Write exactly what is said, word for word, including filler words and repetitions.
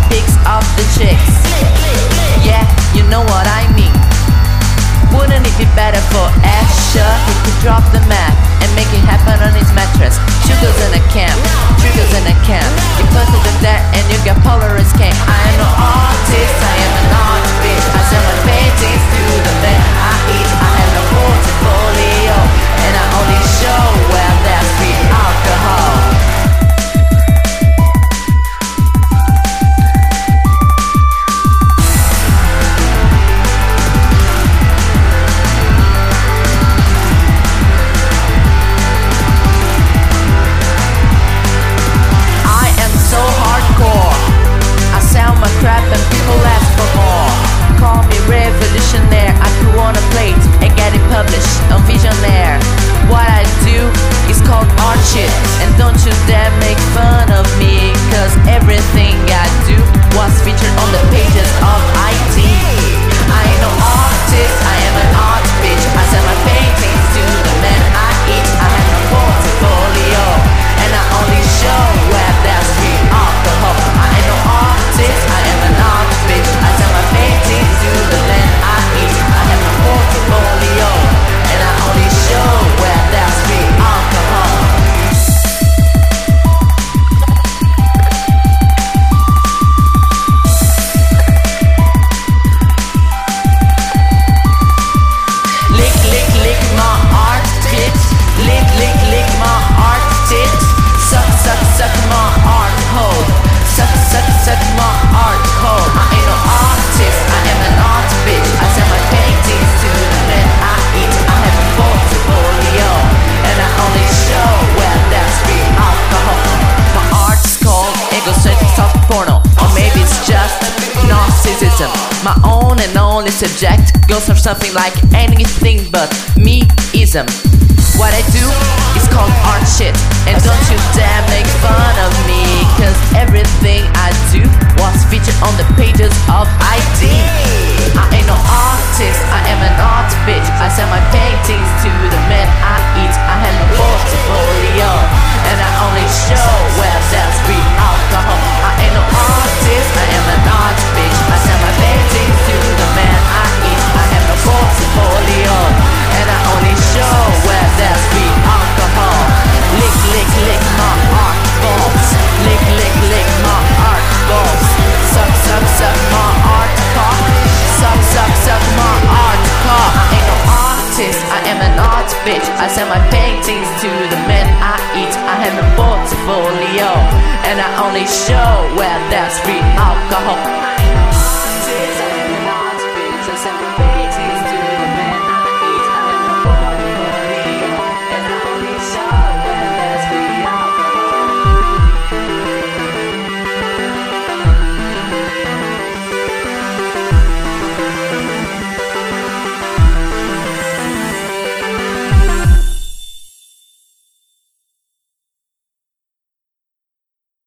pics of the chicks. Yeah, you know what I mean. Wouldn't it be better for Asher? He could drop the mat and make it happen on his mattress. Sugars in a camp, triggers in a camp. You put it in there and you get Polaroid scan. I am an artist, I am an art bitch. I sell my paintings to the men I eat. I have no portfolio and I only show where there's free alcohol. Crap and people ask for more. Call me revolutionary, I put on a plate and get it published on Visionaire. What I do is called art shit, and don't you dare make fun of me, cause everything I do was featured on the pages of I T. I ain't no artist, I am an art bitch. I sell my paintings to the men I eat. I have no portfolio and I only show where there's free alcohol. I ain't no artist, I am an art bitch. I sell my paintings to the men I eat. I have no portfolio and I only show where there's free alcohol. Lick, lick, lick my art bitch. Lick, lick, lick my art tits. Suck, suck, suck my art hole. Suck, suck, suck my art hole. I ain't no artist, I am an art bitch. I sell my paintings to the men I eat. I have a portfolio and I only show where there's free alcohol. My art is called egocentric soft porno, or maybe it's just narcissism. My own and only subject goes for something like anything but me-ism. What I do is called art shit, and don't you dare make fun of me, cause everything I do was featured on the pages of I D. I ain't no artist, I am an art bitch. I sell my paintings to the men I eat. I have no portfolio and I only show where there's free alcohol. I ain't no artist, I am an art bitch. I sell my paintings to the men I eat. I have no portfolio and I only show where there's free alcohol. Lick, lick, lick my art balls. Lick, lick, lick my art balls. Suck, suck, suck my art cock. Suck, suck, suck my art cock. I ain't no artist, I am an art bitch. I sell my paintings to the men I eat. I have a portfolio and I only show where there's free alcohol. I ain't no artist, I am an art bitch. I sell my